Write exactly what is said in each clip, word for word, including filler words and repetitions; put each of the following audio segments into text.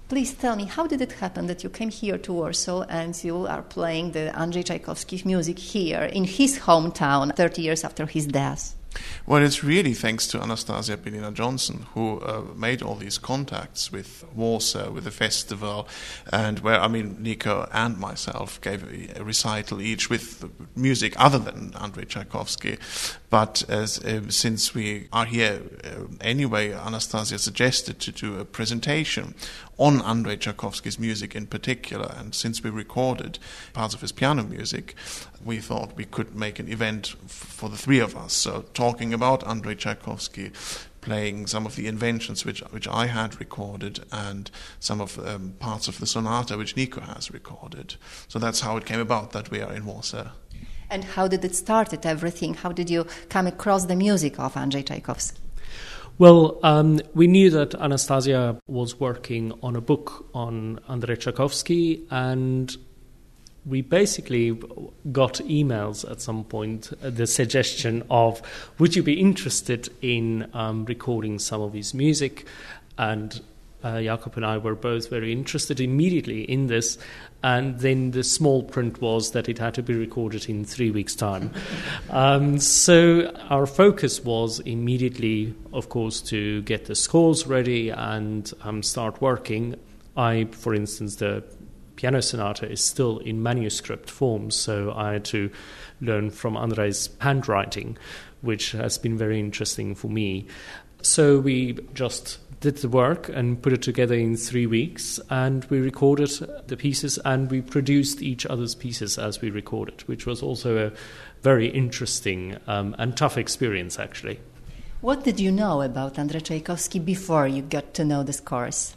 Please tell me, how did it happen that you came here to Warsaw and you are playing the Andrzej Tchaikovsky's music here in his hometown thirty years after his death? Well, it's really thanks to Anastasia Belina Johnson, who uh, made all these contacts with Warsaw, with the festival, and where, I mean, Nico and myself gave a recital each with music other than Andrei Tchaikovsky. But as, uh, since we are here uh, anyway, Anastasia suggested to do a presentation on Andrei Tchaikovsky's music in particular, and since we recorded parts of his piano music, we thought we could make an event f- for the three of us. So talking about Andrei Tchaikovsky, playing some of the inventions which which I had recorded, and some of um, parts of the sonata which Nico has recorded. So that's how it came about that we are in Warsaw. And how did it start, everything? How did you come across the music of Andrzej Tchaikovsky? Well, um, we knew that Anastasia was working on a book on Andrei Tchaikovsky, and we basically got emails at some point, uh, the suggestion of, would you be interested in um, recording some of his music? And uh, Jakob and I were both very interested immediately in this. And then the small print was that it had to be recorded in three weeks' time. Um, so our focus was immediately, of course, to get the scores ready and um, start working. I, for instance, the piano sonata is still in manuscript form, so I had to learn from Andrei's handwriting, which has been very interesting for me. So we just did the work and put it together in three weeks, and we recorded the pieces and we produced each other's pieces as we recorded, which was also a very interesting um, and tough experience, actually. What did you know about Andrei Tchaikovsky before you got to know the scores?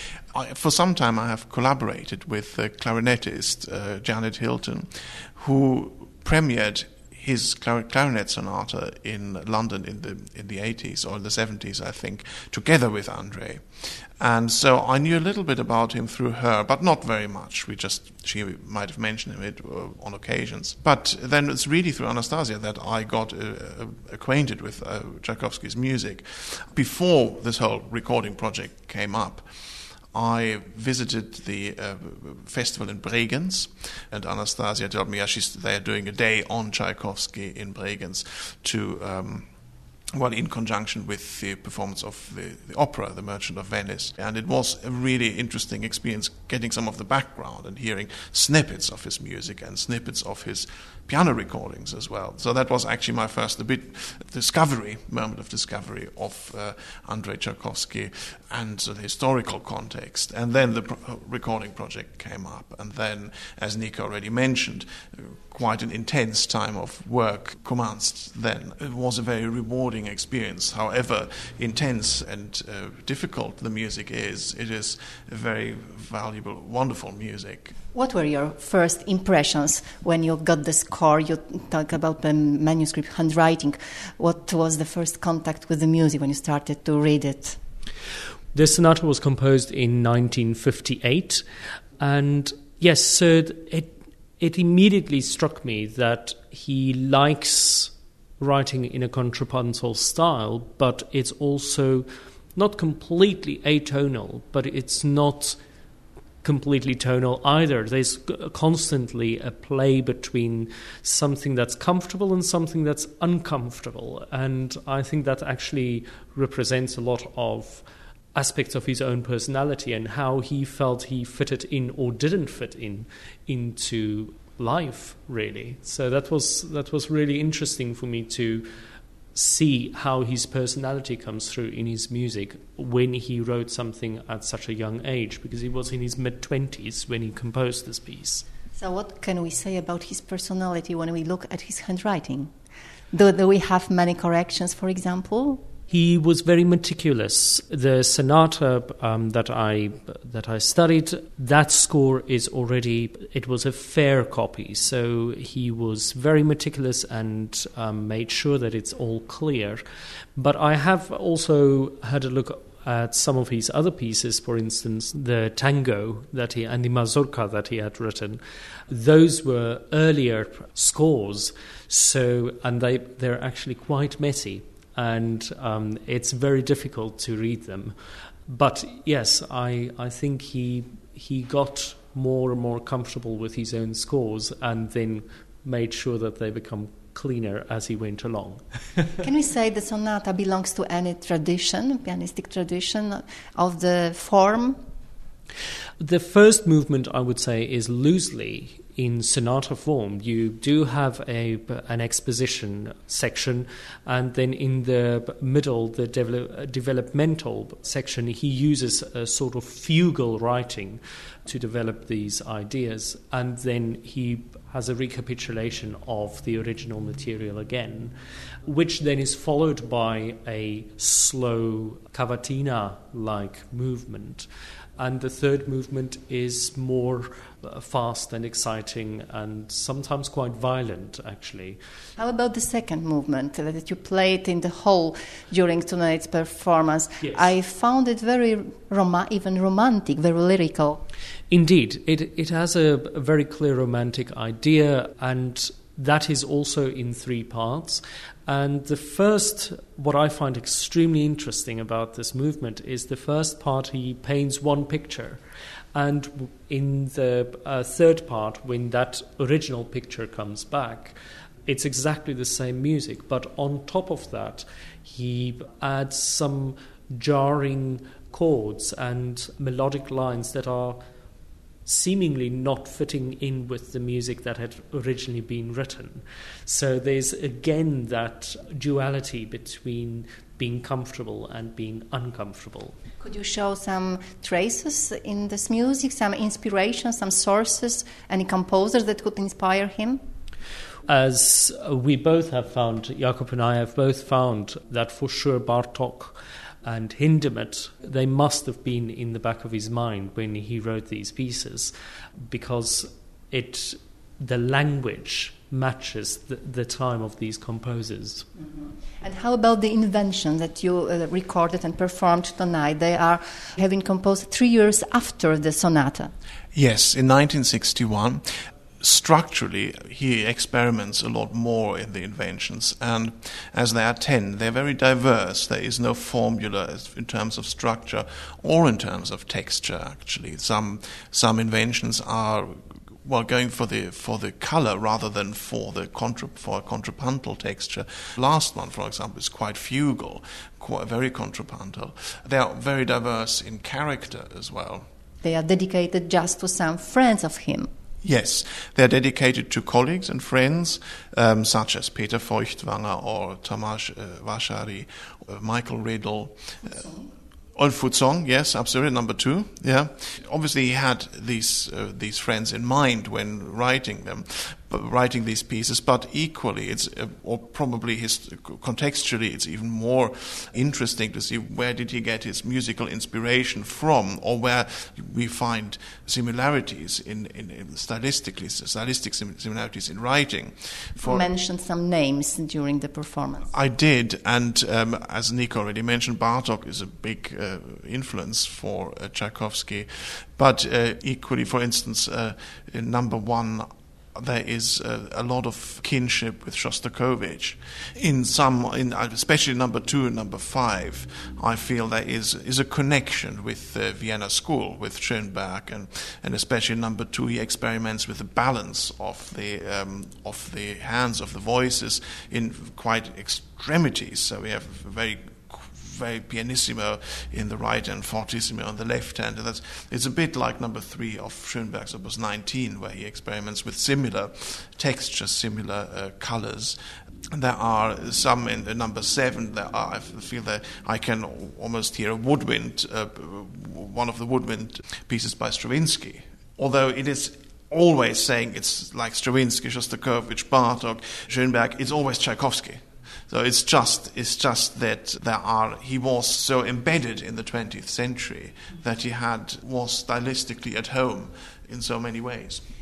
I, for some time I have collaborated with the clarinetist uh, Janet Hilton, who premiered his clarinet sonata in London in the in the eighties or the seventies, I think, together with Andrei. And so I knew a little bit about him through her, but not very much. We just she might have mentioned it on occasions. But then it's really through Anastasia that I got uh, acquainted with uh, Tchaikovsky's music. Before this whole recording project came up, I visited the uh, festival in Bregenz, and Anastasia told me yeah, she's, they are doing a day on Tchaikovsky in Bregenz to, um, well, in conjunction with the performance of the, the opera, The Merchant of Venice. And it was a really interesting experience getting some of the background and hearing snippets of his music and snippets of his piano recordings as well. So that was actually my first a bit discovery, moment of discovery of uh, Andrei Tchaikovsky and so the historical context. And then the pro- recording project came up. And then, as Nico already mentioned, uh, quite an intense time of work commenced then. It was a very rewarding experience. However intense and uh, difficult the music is, it is a very valuable, wonderful music. What were your first impressions when you got the score? You talk about the manuscript handwriting. What was the first contact with the music when you started to read it? The sonata was composed in nineteen fifty-eight, and yes, so it it immediately struck me that he likes writing in a contrapuntal style, but it's also not completely atonal, but it's not completely tonal either. There's constantly a play between something that's comfortable and something that's uncomfortable, and I think that actually represents a lot of aspects of his own personality and how he felt he fitted in or didn't fit in into life, really. So that was that was really interesting for me to see how his personality comes through in his music when he wrote something at such a young age, because he was in his mid-twenties when he composed this piece. So what can we say about his personality when we look at his handwriting? Do, do we have many corrections, for example? He was very meticulous. The sonata um, that I that I studied, that score is already, it was a fair copy. So he was very meticulous and um, made sure that it's all clear. But I have also had a look at some of his other pieces, for instance, the tango that he and the mazurka that he had written. Those were earlier scores, so and they they're actually quite messy. And um, it's very difficult to read them. But yes, I, I think he he got more and more comfortable with his own scores and then made sure that they become cleaner as he went along. Can we say the sonata belongs to any tradition, pianistic tradition of the form? The first movement, I would say, is loosely in sonata form. You do have a an exposition section, and then in the middle, the develop, developmental section, he uses a sort of fugal writing to develop these ideas, and then he has a recapitulation of the original material again, which then is followed by a slow cavatina-like movement. And the third movement is more uh, fast and exciting and sometimes quite violent, actually. How about the second movement that you played in the hall during tonight's performance? Yes. I found it very, rom- even romantic, very lyrical. Indeed, it, it has a, a very clear romantic idea, and that is also in three parts. And the first, what I find extremely interesting about this movement is the first part he paints one picture. And in the uh, third part, when that original picture comes back, it's exactly the same music. But on top of that, he adds some jarring chords and melodic lines that are seemingly not fitting in with the music that had originally been written. So there's again that duality between being comfortable and being uncomfortable. Could you show some traces in this music, some inspiration, some sources, any composers that could inspire him? As we both have found, Jakub and I have both found that for sure Bartók and Hindemith, they must have been in the back of his mind when he wrote these pieces, because it, the language matches the, the time of these composers. Mm-hmm. And how about the invention that you uh, recorded and performed tonight? They are having composed three years after the sonata. Yes, in nineteen sixty-one. Structurally, he experiments a lot more in the inventions, and as there are ten, they're very diverse. There is no formula in terms of structure or in terms of texture, actually. Some some inventions are well going for the for the color rather than for the contra, for a contrapuntal texture. Last one, for example, is quite fugal, quite very contrapuntal. They are very diverse in character as well. They are dedicated just to some friends of him. Yes, they're dedicated to colleagues and friends, um, such as Peter Feuchtwanger or Tomasz uh, Vasari, uh, Michael Riddle, uh, Ulf Futsong, yes, absolutely, number two, yeah. Obviously he had these uh, these friends in mind when writing them, writing these pieces, but equally, it's uh, or probably his contextually, it's even more interesting to see where did he get his musical inspiration from, or where we find similarities in, in, in stylistically, stylistic similarities in writing. For, you mentioned some names during the performance. I did, and um, as Nico already mentioned, Bartók is a big uh, influence for uh, Tchaikovsky, but uh, equally, for instance, uh, in number one, there is a, a lot of kinship with Shostakovich. In some, in especially number two and number five, I feel there is is a connection with the Vienna school, with Schönberg, and, and especially number two, he experiments with the balance of the um, of the hands of the voices in quite extremities. So we have very very pianissimo in the right and fortissimo on the left hand. And that's, it's a bit like number three of Schönberg's Opus nineteen, where he experiments with similar textures, similar uh, colors. And there are some in the number seven. There are, I feel that I can almost hear a woodwind, uh, one of the woodwind pieces by Stravinsky, although it is always saying it's like Stravinsky, Shostakovich, Bartók, Schönberg. It's always Tchaikovsky. So it's just it's just that there are he was so embedded in the twentieth century that he had was stylistically at home in so many ways.